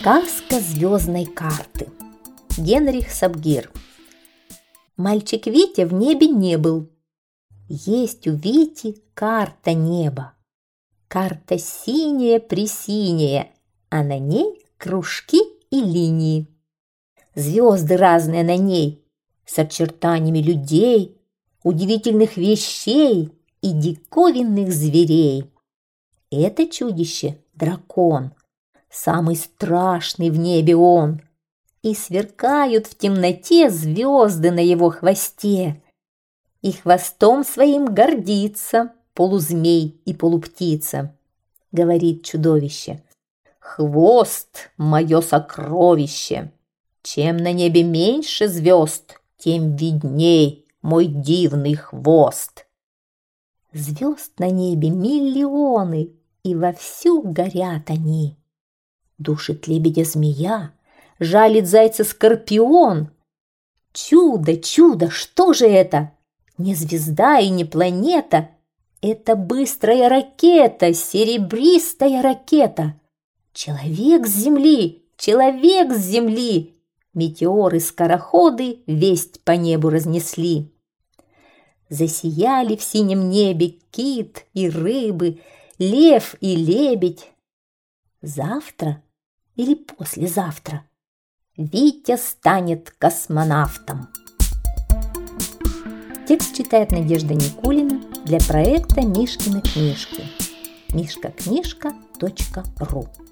Сказка звездной карты. Генрих Сабгир. Мальчик Витя в небе не был. Есть у Вити карта неба. Карта синяя-пресиняя, а на ней кружки и линии. Звезды разные на ней, с очертаниями людей, удивительных вещей и диковинных зверей. Это чудище – дракон. Самый страшный в небе он, и сверкают в темноте звезды на его хвосте. И хвостом своим гордится полузмей и полуптица. Говорит чудовище: «Хвост – мое сокровище. Чем на небе меньше звезд, тем видней мой дивный хвост». Звезд на небе миллионы, и вовсю горят они. Душит лебедя змея, жалит зайца скорпион. Чудо, чудо, что же это? Не звезда и не планета. Это быстрая ракета, серебристая ракета. Человек с земли, человек с земли. Метеоры-скороходы весть по небу разнесли. Засияли в синем небе кит и рыбы, лев и лебедь. Завтра или послезавтра Витя станет космонавтом. Текст читает Надежда Никулина для проекта «Мишкины книжки». mishkaknижка.ру